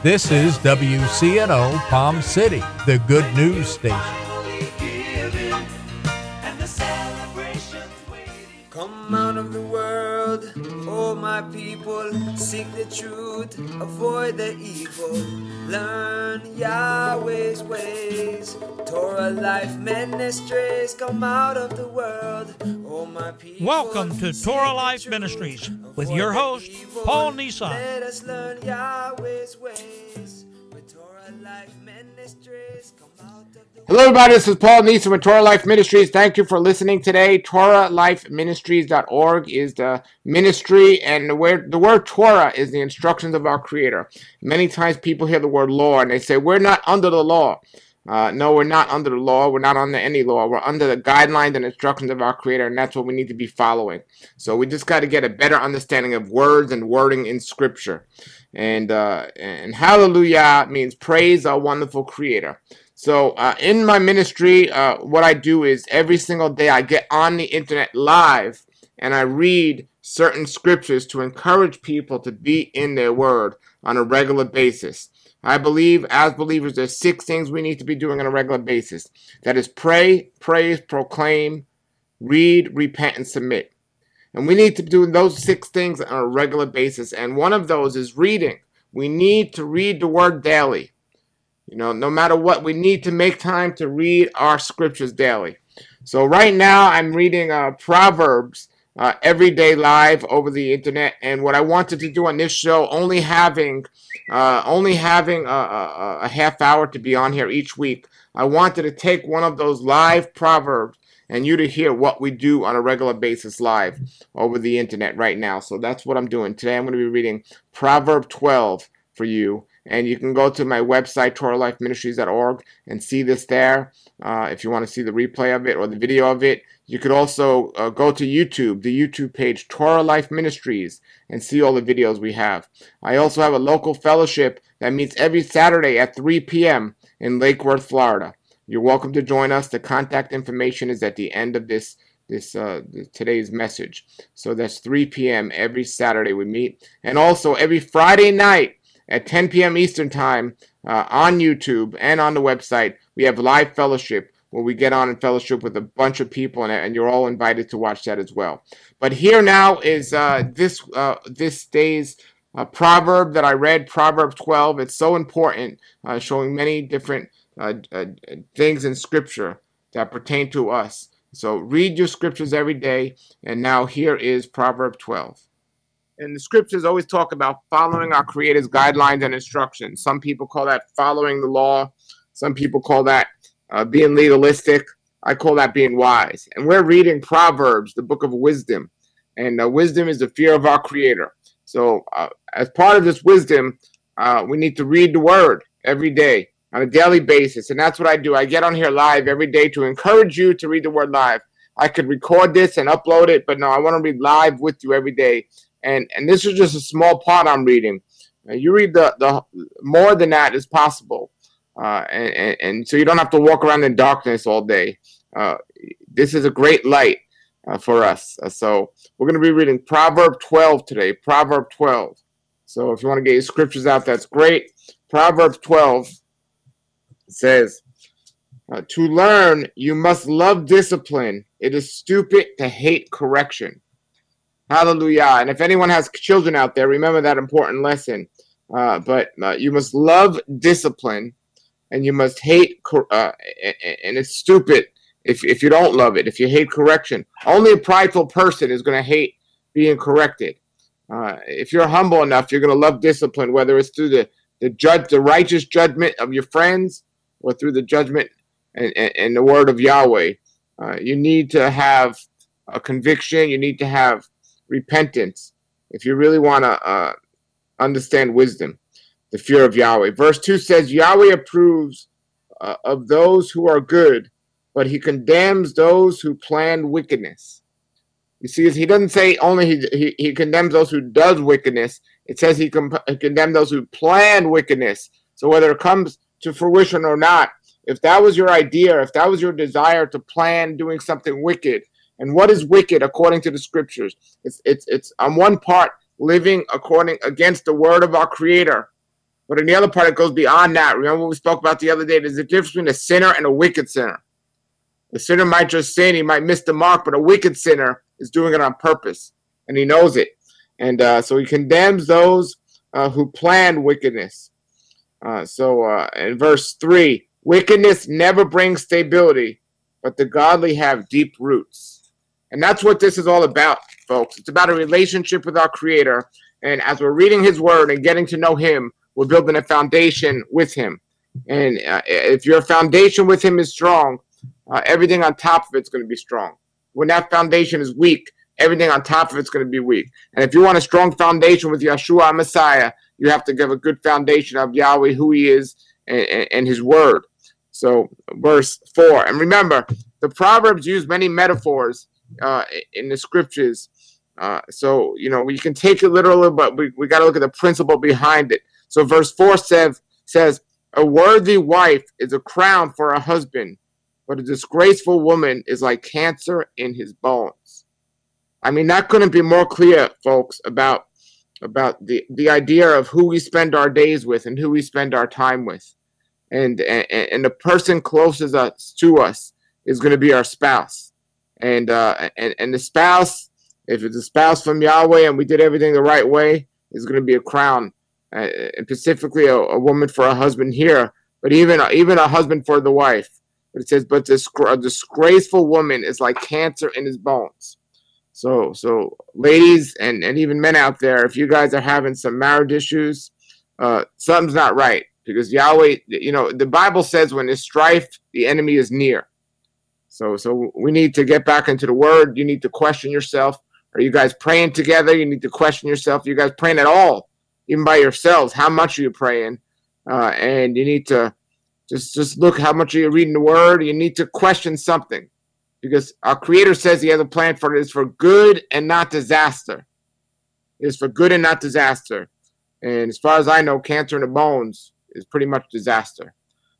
This is WCNO Palm City, the good news station. Come out of the world, oh my people, seek the truth, avoid the evil, learn Yahweh's ways, Torah Life Ministries. Come out of the world, oh my people. Welcome to Torah Life Ministries with your host, Paul Nissan. Let us learn Yahweh's ways with Torah Life Ministries. Come out of the Hello, everybody. This is Paul Neeson with Torah Life Ministries. Thank you for listening today. TorahLifeMinistries.org is the ministry, and the word Torah is the instructions of our Creator. Many times people hear the word law, and they say, we're not under the law. No, we're not under the law. We're not under any law. We're under the guidelines and instructions of our Creator, and that's what we need to be following. So we just got to get a better understanding of words and wording in Scripture. And hallelujah means praise our wonderful Creator. So in my ministry, what I do is every single day I get on the internet live and I read certain scriptures to encourage people to be in their word on a regular basis. I believe as believers there's 6 things we need to be doing on a regular basis. That is pray, praise, proclaim, read, repent, and submit. And we need to do those 6 things on a regular basis. And one of those is reading. We need to read the word daily. You know, no matter what, we need to make time to read our scriptures daily. So right now I'm reading Proverbs every day live over the internet. And what I wanted to do on this show, only having a half hour to be on here each week, I wanted to take one of those live Proverbs and you to hear what we do on a regular basis live over the internet right now. So that's what I'm doing. Today I'm going to be reading Proverb 12 for you. And you can go to my website, TorahLifeMinistries.org, and see this there if you want to see the replay of it or the video of it. You could also go to YouTube, the YouTube page, Torah Life Ministries, and see all the videos we have. I also have a local fellowship that meets every Saturday at 3 p.m. in Lake Worth, Florida. You're welcome to join us. The contact information is at the end of today's message. So that's 3 p.m. every Saturday we meet. And also every Friday night, at 10 p.m. Eastern Time on YouTube and on the website, we have live fellowship where we get on and fellowship with a bunch of people, and you're all invited to watch that as well. But here now is this day's proverb that I read, Proverb 12. It's so important, showing many different things in Scripture that pertain to us. So read your scriptures every day, and now here is Proverb 12. And the scriptures always talk about following our Creator's guidelines and instructions. Some people call that following the law. Some people call that being legalistic. I call that being wise. And we're reading Proverbs, the book of wisdom. And wisdom is the fear of our Creator. So as part of this wisdom, we need to read the word every day on a daily basis. And that's what I do. I get on here live every day to encourage you to read the word live. I could record this and upload it, but no, I want to read live with you every day. And this is just a small part I'm reading. You read the more than that is possible, and so you don't have to walk around in darkness all day. This is a great light for us. So we're going to be reading Proverb 12 today. Proverb 12. So if you want to get your scriptures out, that's great. Proverbs 12 says, "To learn, you must love discipline. It is stupid to hate correction." Hallelujah. And if anyone has children out there, remember that important lesson. But you must love discipline, and you must hate, and it's stupid if you don't love it, if you hate correction. Only a prideful person is going to hate being corrected. If you're humble enough, you're going to love discipline, whether it's through the righteous judgment of your friends or through the judgment and the word of Yahweh. You need to have a conviction. You need to have repentance if you really want to understand wisdom, the fear of Yahweh. Verse 2 says, Yahweh approves of those who are good, but he condemns those who plan wickedness. You see, he doesn't say only he condemns those who does wickedness. It says he condemns those who plan wickedness. So whether it comes to fruition or not, if that was your idea, if that was your desire to plan doing something wicked, and what is wicked according to the scriptures? It's on one part living against the word of our Creator, But in the other part, it goes beyond that. Remember what we spoke about the other day? There's a difference between a sinner and a wicked sinner. The sinner might just sin, he might miss the mark, but a wicked sinner is doing it on purpose, and he knows it. And so he condemns those who plan wickedness. In verse 3, wickedness never brings stability, but the godly have deep roots. And that's what this is all about, folks. It's about a relationship with our Creator. And as we're reading His Word and getting to know Him, we're building a foundation with Him. And if your foundation with Him is strong, everything on top of it's going to be strong. When that foundation is weak, everything on top of it's going to be weak. And if you want a strong foundation with Yeshua Messiah, you have to give a good foundation of Yahweh, who He is, and His Word. So, verse 4. And remember, the Proverbs use many metaphors in the scriptures. So, we can take it literally, but we got to look at the principle behind it. So, verse 4 says, a worthy wife is a crown for a husband, but a disgraceful woman is like cancer in his bones. I mean, that couldn't be more clear, folks, about the idea of who we spend our days with and who we spend our time with. And the person closest to us is going to be our spouse. And the spouse, if it's a spouse from Yahweh and we did everything the right way, is going to be a crown. And specifically a woman for a husband here, but even a husband for the wife. But it says, but a disgraceful woman is like cancer in his bones. So ladies and even men out there, if you guys are having some marriage issues, something's not right. Because Yahweh, the Bible says when there's strife, the enemy is near. So we need to get back into the Word. You need to question yourself. Are you guys praying together? You need to question yourself. Are you guys praying at all? Even by yourselves, how much are you praying? And you need to just look how much are you reading the Word. You need to question something. Because our Creator says He has a plan for it. It's for good and not disaster. It's for good and not disaster. And as far as I know, cancer in the bones is pretty much disaster.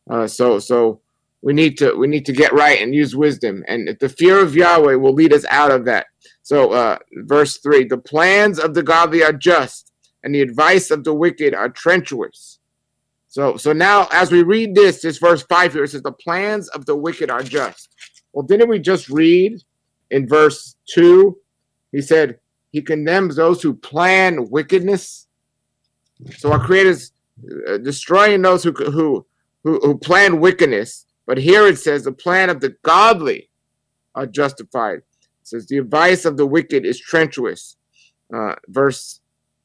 So we need to get right and use wisdom. And the fear of Yahweh will lead us out of that. So verse 3, the plans of the godly are just, and the advice of the wicked are treacherous. So now as we read this verse 5 here, it says the plans of the wicked are just. Well, didn't we just read in verse 2? He said He condemns those who plan wickedness. So our Creator's destroying those who plan wickedness. But here it says the plan of the godly are justified. It says the advice of the wicked is treacherous. Verse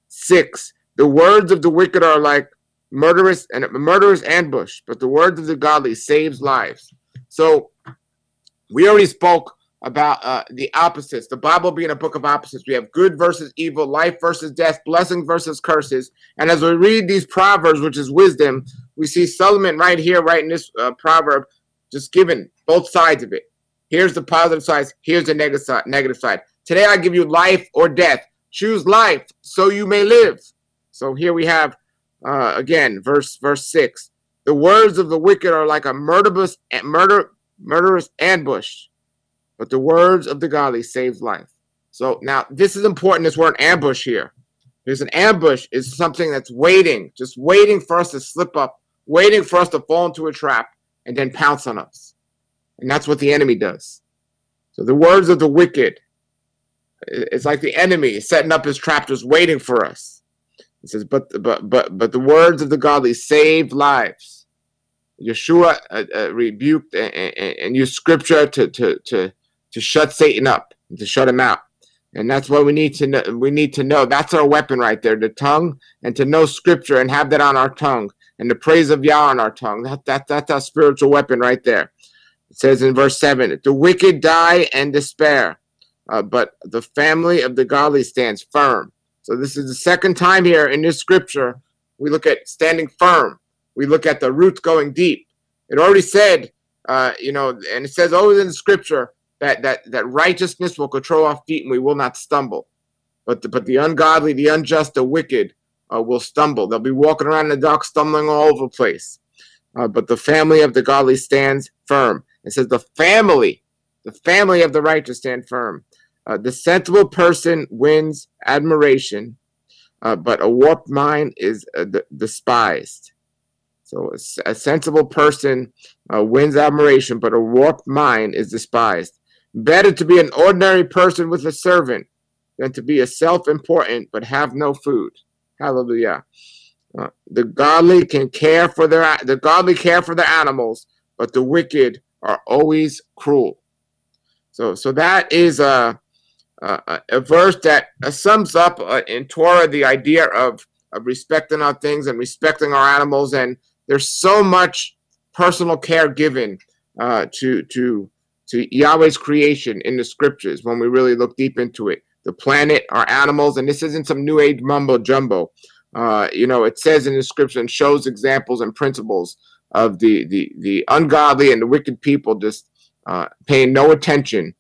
6, the words of the wicked are like murderous ambush, but the words of the godly saves lives. So we already spoke about the opposites. The Bible being a book of opposites. We have good versus evil, life versus death, blessings versus curses. And as we read these proverbs, which is wisdom, we see Solomon right here, right in this proverb, just giving both sides of it. Here's the positive side. Here's the negative side. Today I give you life or death. Choose life so you may live. So here we have, again, verse 6. The words of the wicked are like a murderous ambush, but the words of the godly saves life. So now this is important, this word ambush here. There's an ambush is something that's waiting, just waiting for us to slip up, waiting for us to fall into a trap and then pounce on us. And that's what the enemy does. So the words of the wicked, it's like the enemy is setting up his trap, just waiting for us. It says, but the words of the godly save lives. Yeshua rebuked and used scripture to shut Satan up, to shut him out. And that's what we need to know. We need to know. That's our weapon right there, the tongue, and to know scripture and have that on our tongue, and the praise of Yah on our tongue. That's our spiritual weapon right there. It says in verse 7, the wicked die and despair, but the family of the godly stands firm. So this is the second time here in this scripture we look at standing firm. We look at the roots going deep. It already said, and it says always in the scripture that righteousness will control our feet and we will not stumble. But the ungodly, the unjust, the wicked will stumble. They'll be walking around in the dark, stumbling all over the place. But the family of the godly stands firm. It says the family of the righteous stand firm. The sensible person wins admiration, but a warped mind is despised. So a sensible person wins admiration, but a warped mind is despised. Better to be an ordinary person with a servant than to be a self-important but have no food. Hallelujah. The godly care for their animals, but the wicked are always cruel. So that is a verse that sums up in Torah the idea of respecting our things and respecting our animals. And there's so much personal care given to Yahweh's creation in the scriptures when we really look deep into it. The planet, our animals, and this isn't some new age mumbo jumbo. It says in the scripture and shows examples and principles of the ungodly and the wicked people just paying no attention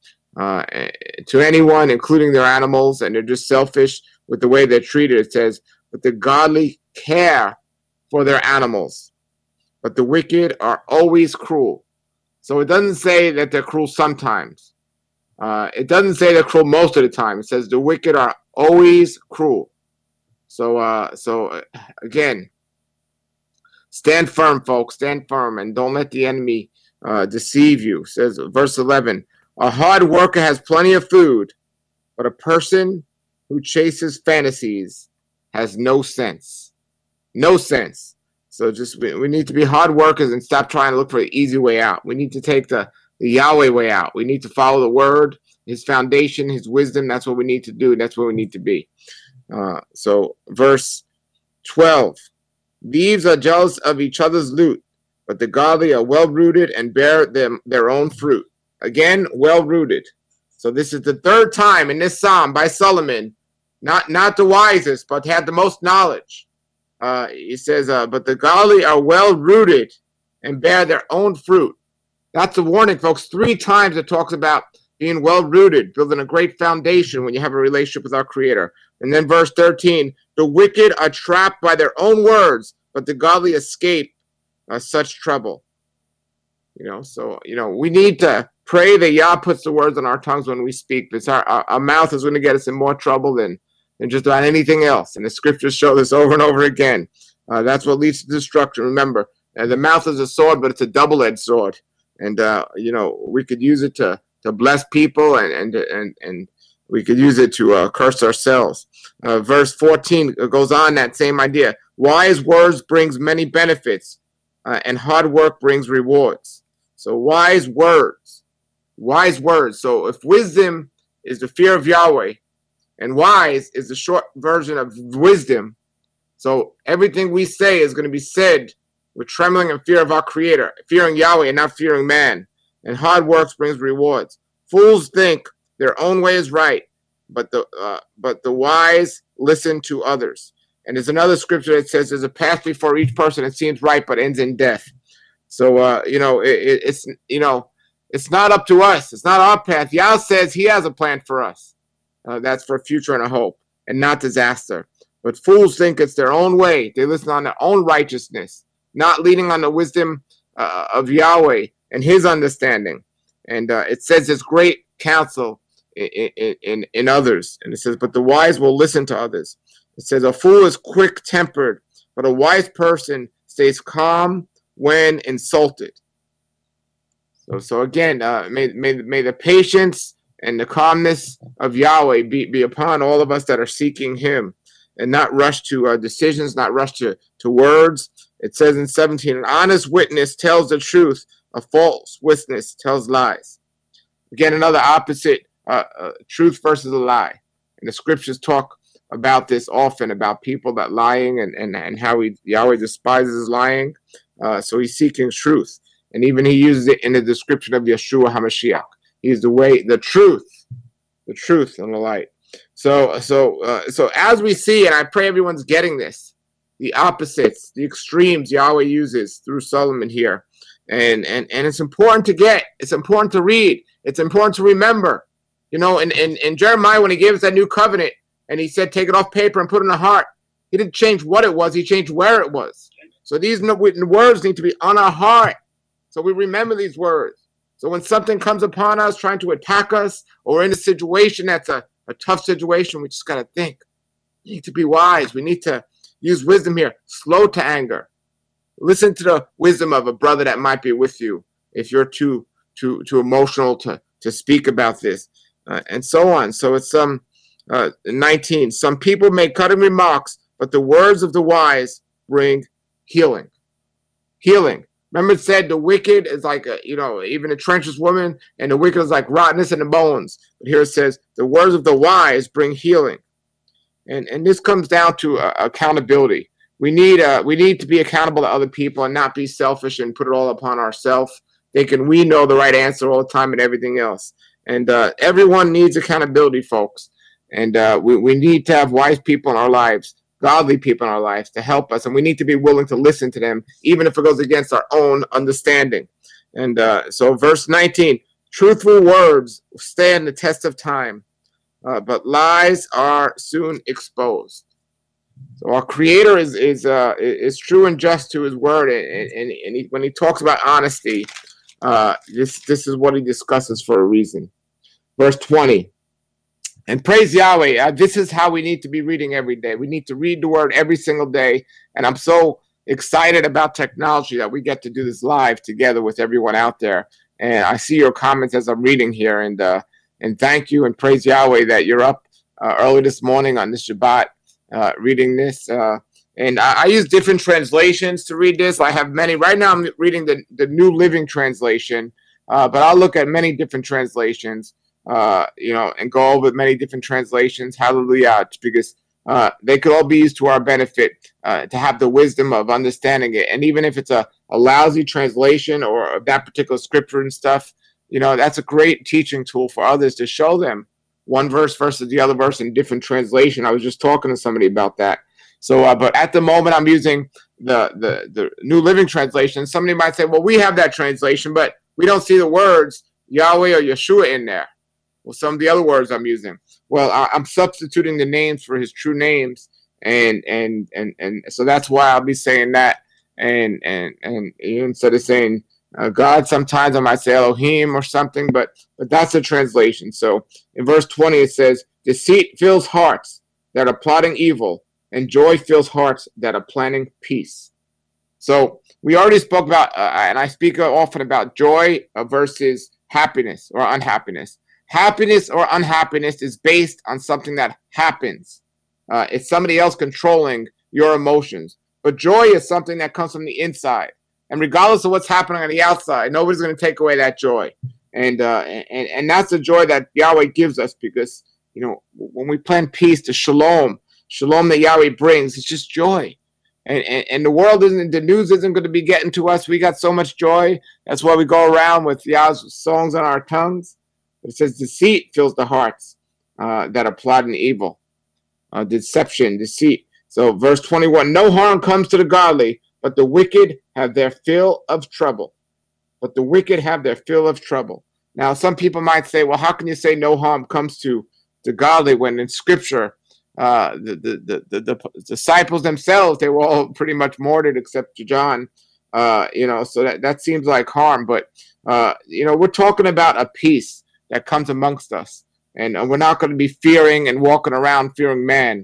to anyone, including their animals, and they're just selfish with the way they're treated. It says, but the godly care for their animals, but the wicked are always cruel. So it doesn't say that they're cruel sometimes. It doesn't say they're cruel most of the time. It says the wicked are always cruel. So again, stand firm, folks. Stand firm, and don't let the enemy deceive you. It says verse 11, a hard worker has plenty of food, but a person who chases fantasies has no sense. No sense. So we need to be hard workers and stop trying to look for the easy way out. We need to take the Yahweh way out. We need to follow the word, his foundation, his wisdom. That's what we need to do. That's what we need to be. So verse 12, thieves are jealous of each other's loot, but the godly are well-rooted and bear their own fruit. Again, well-rooted. So this is the third time in this psalm by Solomon, not the wisest, but had the most knowledge. He says, but the godly are well-rooted and bear their own fruit. That's a warning, folks. 3 times it talks about being well-rooted, building a great foundation when you have a relationship with our Creator. And then verse 13, the wicked are trapped by their own words, but the godly escape such trouble. So we need to pray that Yah puts the words on our tongues when we speak, because our mouth is going to get us in more trouble than just about anything else. And the scriptures show this over and over again. That's what leads to destruction. Remember, the mouth is a sword, but it's a double-edged sword. And, we could use it to bless people, and we could use it to curse ourselves. Verse 14 goes on that same idea. Wise words brings many benefits, and hard work brings rewards. So wise words. So if wisdom is the fear of Yahweh, and wise is the short version of wisdom, so everything we say is going to be said with trembling and fear of our Creator, fearing Yahweh and not fearing man. And hard work brings rewards. Fools think their own way is right, but the wise listen to others. And there's another scripture that says there's a path before each person that seems right but ends in death. So it's not up to us. It's not our path. Yah says He has a plan for us. That's for a future and a hope, and not disaster. But fools think it's their own way. They listen on their own righteousness, not leaning on the wisdom of Yahweh and His understanding. And it says there's great counsel in others. And it says, but the wise will listen to others. It says, a fool is quick-tempered, but a wise person stays calm when insulted. So again, may the patience and the calmness of Yahweh be upon all of us that are seeking Him, and not rush to decisions, not rush to words. It says in 17, an honest witness tells the truth, a false witness tells lies. Again, another opposite, truth versus a lie. And the scriptures talk about this often, about people that lying and how Yahweh despises lying. So He's seeking truth. And even He uses it in the description of Yeshua HaMashiach. He's the way, the truth, and the light. So as we see, and I pray everyone's getting this, the opposites, the extremes Yahweh uses through Solomon here. And it's important to get, it's important to read, it's important to remember. In Jeremiah, when He gave us that new covenant, and He said, take it off paper and put it in the heart, He didn't change what it was, He changed where it was. So these words need to be on our heart, so we remember these words. So when something comes upon us trying to attack us, or in a situation that's a tough situation, we just got to think, You need to be wise. We need to use wisdom here. Slow to anger. Listen to the wisdom of a brother that might be with you if you're too emotional to speak about this, and so on. So it's 19. Some people make cutting remarks, but the words of the wise bring healing. Healing. Remember it said the wicked is like even a treacherous woman, and the wicked is like rottenness in the bones. But here it says the words of the wise bring healing, and this comes down to accountability. We need to be accountable to other people and not be selfish and put it all upon ourselves, thinking we know the right answer all the time and everything else. And everyone needs accountability, folks. And we need to have wise people in our lives, godly people in our lives to help us. And we need to be willing to listen to them, even if it goes against our own understanding. And so verse 19, truthful words stand the test of time, but lies are soon exposed. So our Creator is true and just to His word, and when He talks about honesty, this is what He discusses for a reason. Verse 20, and praise Yahweh. This is how we need to be reading every day. We need to read the word every single day, and I'm so excited about technology that we get to do this live together with everyone out there. And I see your comments as I'm reading here, and thank you and praise Yahweh that you're up early this morning on this Shabbat. Reading this, and I use different translations to read this. I have many. Right now I'm reading the New Living Translation, but I'll look at many different translations, and go over many different translations. Hallelujah, because they could all be used to our benefit, to have the wisdom of understanding it. And even if it's a lousy translation or that particular scripture and stuff, that's a great teaching tool for others to show them one verse versus the other verse in different translation. I was just talking to somebody about that. So, but at the moment, I'm using the New Living Translation. Somebody might say, well, we have that translation, but we don't see the words Yahweh or Yeshua in there. Well, some of the other words I'm using. Well, I'm substituting the names for His true names, and so that's why I'll be saying that. And instead of saying God, sometimes I might say Elohim or something, but that's a translation. So in verse 20 it says, deceit fills hearts that are plotting evil, and joy fills hearts that are planning peace. So we already spoke about, and I speak often about joy versus happiness or unhappiness. Happiness or unhappiness is based on something that happens. It's somebody else controlling your emotions. But joy is something that comes from the inside. And regardless of what's happening on the outside, nobody's going to take away that joy. And that's the joy that Yahweh gives us, because, when we plan peace, the shalom that Yahweh brings, it's just joy. And the world the news isn't going to be getting to us. We got so much joy. That's why we go around with Yah's songs on our tongues. It says deceit fills the hearts that are plotting evil. Deception, deceit. So verse 21, no harm comes to the godly, but the wicked have their fill of trouble. But the wicked have their fill of trouble. Now, some people might say, well, how can you say no harm comes to the godly when in Scripture, the disciples themselves, they were all pretty much martyred except John. So that seems like harm. But, we're talking about a peace that comes amongst us. And we're not going to be fearing and walking around fearing man.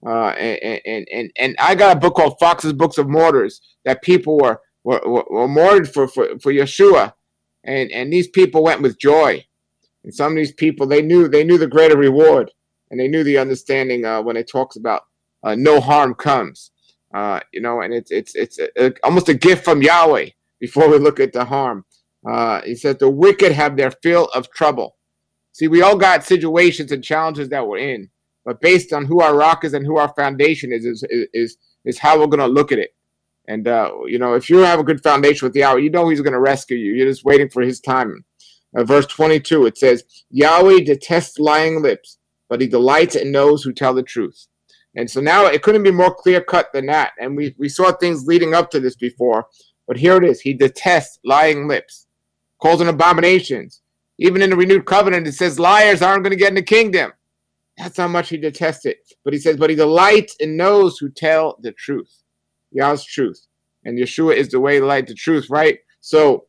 And I got a book called Fox's Books of Martyrs that people were martyred for Yeshua, and these people went with joy. And some of these people, they knew the greater reward, and they knew the understanding when it talks about no harm comes. And it's almost a gift from Yahweh before we look at the harm. He says the wicked have their fill of trouble. See, we all got situations and challenges that we're in. But based on who our rock is and who our foundation is how we're going to look at it. And, if you have a good foundation with Yahweh, He's going to rescue you. You're just waiting for His time. Verse 22, it says, Yahweh detests lying lips, but He delights in those who tell the truth. And so now it couldn't be more clear-cut than that. And we saw things leading up to this before. But here it is. He detests lying lips, calls them abominations. Even in the renewed covenant, it says liars aren't going to get in the kingdom. That's how much He detests it. But He says, but He delights in those who tell the truth. Yah's truth. And Yeshua is the way, the light, the truth, right? So,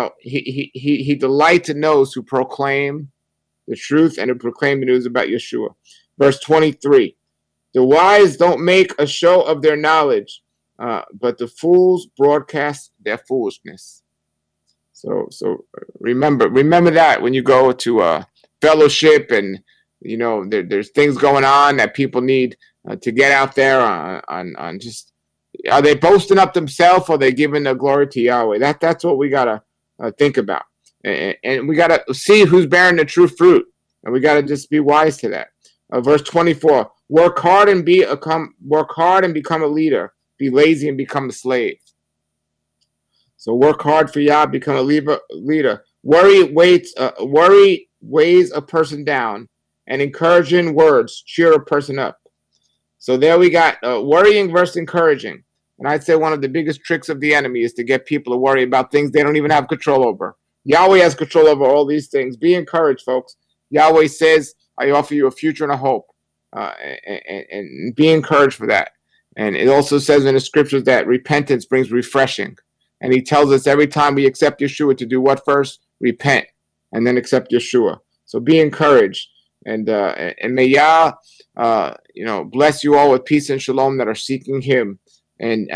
He delights in those who proclaim the truth and who proclaim the news about Yeshua. Verse 23. The wise don't make a show of their knowledge, but the fools broadcast their foolishness. So remember that when you go to fellowship, and there's things going on that people need to get out there on just, are they boasting up themselves, or are they giving the glory to Yahweh? That's what we gotta think about, and we gotta see who's bearing the true fruit, and we gotta just be wise to that. Verse 24: work hard and become a leader. Be lazy and become a slave. So work hard for Yah, become a leader. Worry weighs a person down, and encouraging words cheer a person up. So there we got worrying versus encouraging. And I'd say one of the biggest tricks of the enemy is to get people to worry about things they don't even have control over. Yahweh has control over all these things. Be encouraged, folks. Yahweh says, I offer you a future and a hope. And be encouraged for that. And it also says in the scriptures that repentance brings refreshing. And he tells us every time we accept Yeshua to do what first? Repent, and then accept Yeshua. So be encouraged. And may Yah, bless you all with peace and shalom that are seeking Him. And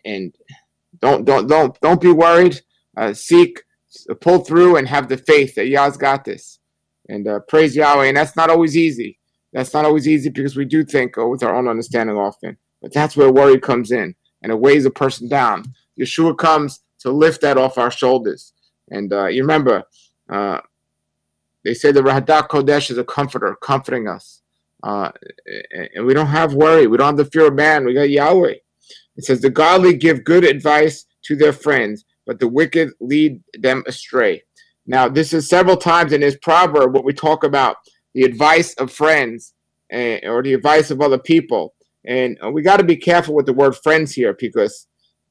don't be worried. Seek, pull through, and have the faith that Yah's got this. And praise Yahweh. And that's not always easy. That's not always easy because we do think with our own understanding often. But that's where worry comes in, and it weighs a person down. Yeshua comes to lift that off our shoulders. And you remember, they say the Rahadak Kodesh is a comforter, comforting us. And we don't have worry. We don't have the fear of man. We got Yahweh. It says, the godly give good advice to their friends, but the wicked lead them astray. Now, this is several times in this proverb when we talk about the advice of friends or the advice of other people. And we got to be careful with the word friends here, because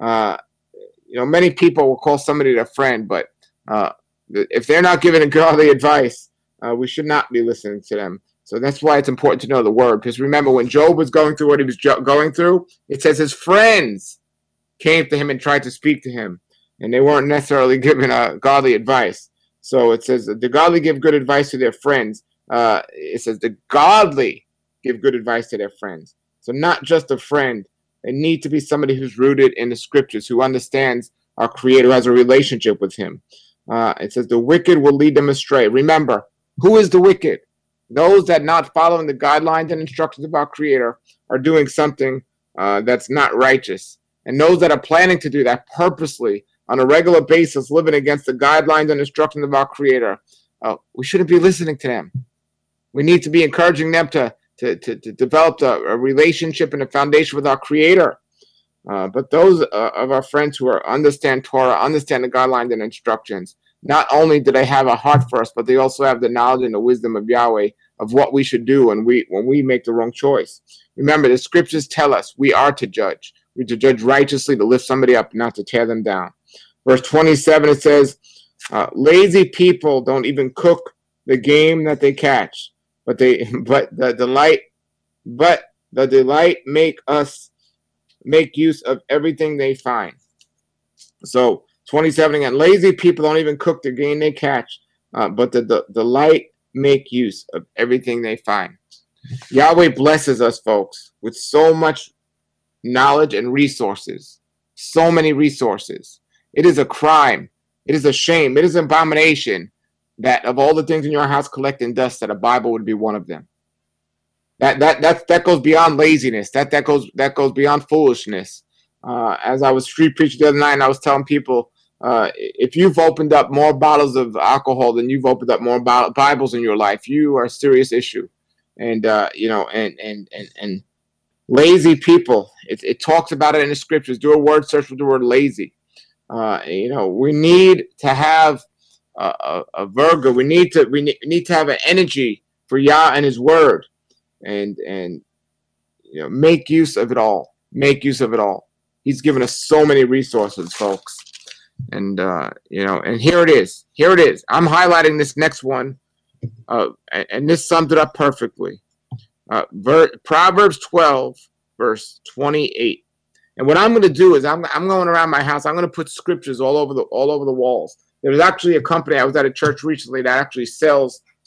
many people will call somebody their friend, but if they're not giving a godly advice, we should not be listening to them. So that's why it's important to know the word. Because remember, when Job was going through what he was going through, it says his friends came to him and tried to speak to him, and they weren't necessarily giving godly advice. So it says the godly give good advice to their friends. It says the godly give good advice to their friends. So not just a friend. They need to be somebody who's rooted in the scriptures, who understands our Creator, has a relationship with Him. It says the wicked will lead them astray. Remember, who is the wicked? Those that not following the guidelines and instructions of our Creator are doing something that's not righteous. And those that are planning to do that purposely on a regular basis, living against the guidelines and instructions of our Creator, we shouldn't be listening to them. We need to be encouraging them to develop a relationship and a foundation with our Creator. But those of our friends who understand Torah, understand the guidelines and instructions, not only do they have a heart for us, but they also have the knowledge and the wisdom of Yahweh of what we should do when we make the wrong choice. Remember, the scriptures tell us we are to judge. We're to judge righteously, to lift somebody up, not to tear them down. Verse 27, it says, lazy people don't even cook the game that they catch, but the delight make use of everything they find. So 27 again, lazy people don't even cook the game they catch, but the delight make use of everything they find. Yahweh blesses us, folks, with so much knowledge and resources, so many resources. It is a crime. It is a shame. It is an abomination that of all the things in your house collecting dust, that a Bible would be one of them. That goes beyond laziness. That goes beyond foolishness. As I was street preaching the other night, and I was telling people, if you've opened up more bottles of alcohol than you've opened up more Bibles in your life, you are a serious issue. And and lazy people, it talks about it in the scriptures. Do a word search with the word lazy. We need to have a virgo. We need to have an energy for Yah and His word, and make use of it all. Make use of it all. He's given us so many resources, folks. And and here it is. Here it is. I'm highlighting this next one, and this sums it up perfectly. Proverbs 12, verse 28. And what I'm going to do is I'm going around my house. I'm going to put scriptures all over the walls. There was actually a company, I was at a church recently, that actually sells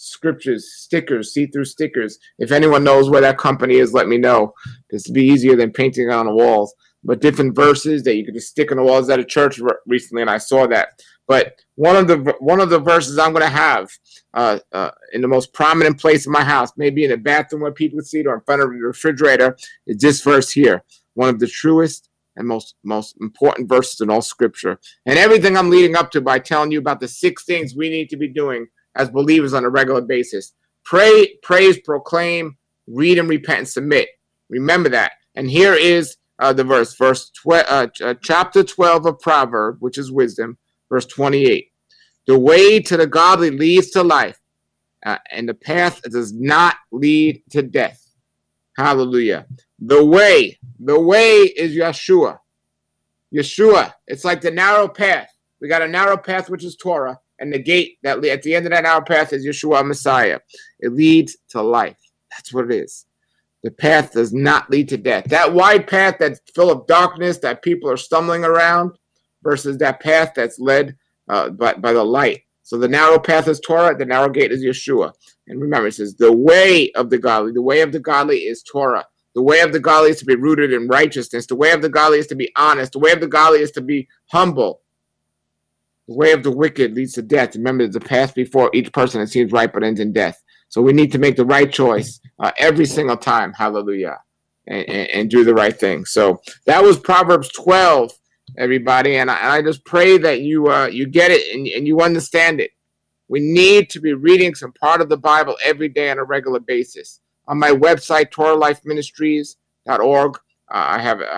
scriptures, stickers, see-through stickers. If anyone knows where that company is, let me know. This would be easier than painting it on the walls. But different verses that you could just stick on the walls at a church recently, and I saw that. But one of the verses I'm going to have in the most prominent place in my house, maybe in the bathroom where people see it or in front of the refrigerator, is this verse here. One of the truest and most important verses in all Scripture. And everything I'm leading up to by telling you about the 6 things we need to be doing as believers on a regular basis. Pray, praise, proclaim, read, and repent, and submit. Remember that. And here is the verse, chapter 12 of Proverbs, which is wisdom, verse 28. The way to the godly leads to life, and the path does not lead to death. Hallelujah. The way is Yeshua. Yeshua. It's like the narrow path. We got a narrow path, which is Torah, and the gate that at the end of that narrow path is Yeshua Messiah. It leads to life. That's what it is. The path does not lead to death. That wide path that's full of darkness that people are stumbling around versus that path that's led by the light. So the narrow path is Torah, the narrow gate is Yeshua. And remember, it says the way of the godly is Torah. The way of the godly is to be rooted in righteousness. The way of the godly is to be honest. The way of the godly is to be humble. The way of the wicked leads to death. Remember, there's a path before each person that seems right but ends in death. So we need to make the right choice every single time, hallelujah, and do the right thing. So that was Proverbs 12, everybody, and I just pray that you get it and you understand it. We need to be reading some part of the Bible every day on a regular basis. On my website, TorahLifeMinistries.org, I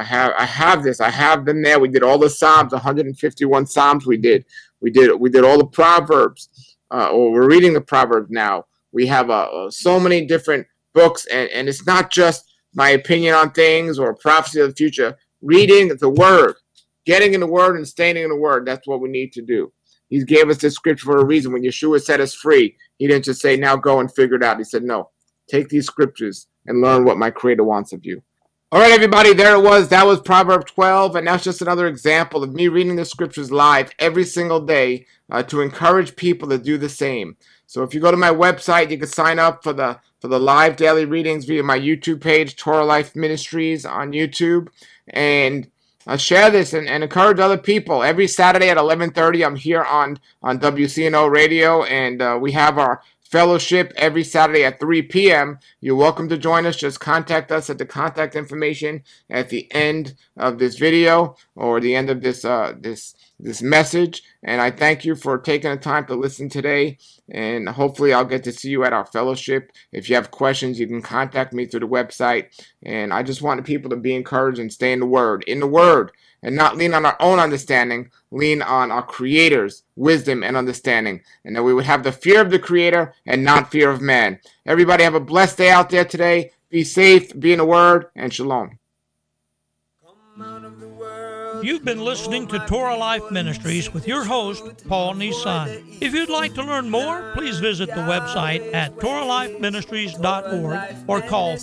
have them there. We did all the Psalms, 151 Psalms. We did all the Proverbs, or we're reading the Proverbs now. We have so many different books, and it's not just my opinion on things or prophecy of the future. Reading the Word, getting in the Word and staying in the Word, that's what we need to do. He gave us this scripture for a reason. When Yeshua set us free, he didn't just say, now go and figure it out. He said, no, take these scriptures and learn what my Creator wants of you. All right, everybody, there it was. That was Proverbs 12, and that's just another example of me reading the scriptures live every single day to encourage people to do the same. So if you go to my website, you can sign up for the live daily readings via my YouTube page, Torah Life Ministries on YouTube, and share this and encourage other people. Every Saturday at 11:30, I'm here on WCNO Radio, and we have our fellowship every Saturday at 3 p.m. You're welcome to join us. Just contact us at the contact information at the end of this video or the end of this message. And I thank you for taking the time to listen today. And hopefully I'll get to see you at our fellowship. If you have questions, you can contact me through the website. And I just want people to be encouraged and stay in the Word, and not lean on our own understanding, lean on our Creator's wisdom and understanding, and that we would have the fear of the Creator and not fear of man. Everybody have a blessed day out there today. Be safe, be in the Word, and shalom. You've been listening to Torah Life Ministries with your host, Paul Nissan. If you'd like to learn more, please visit the website at TorahLifeMinistries.org or call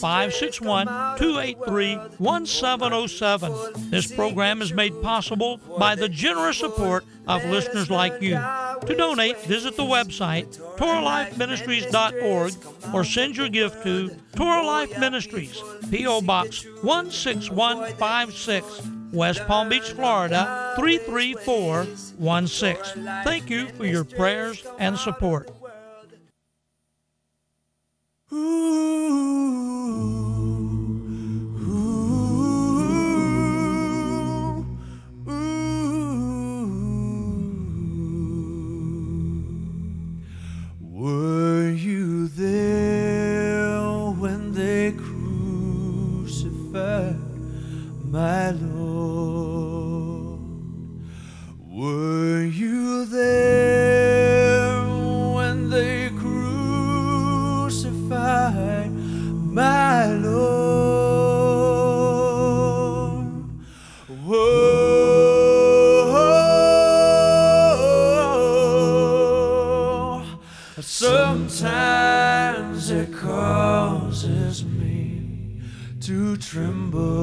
561-283-1707. This program is made possible by the generous support of listeners like you. To donate, visit the website, TorahLifeMinistries.org, or send your gift to Torah Life Ministries, P.O. Box 16156, West Palm Beach, Florida, 33416. Thank you for your prayers and support. Were you there when they crucified my Lord? Were you there when they crucified my Lord? Whoa, sometimes it causes me to tremble.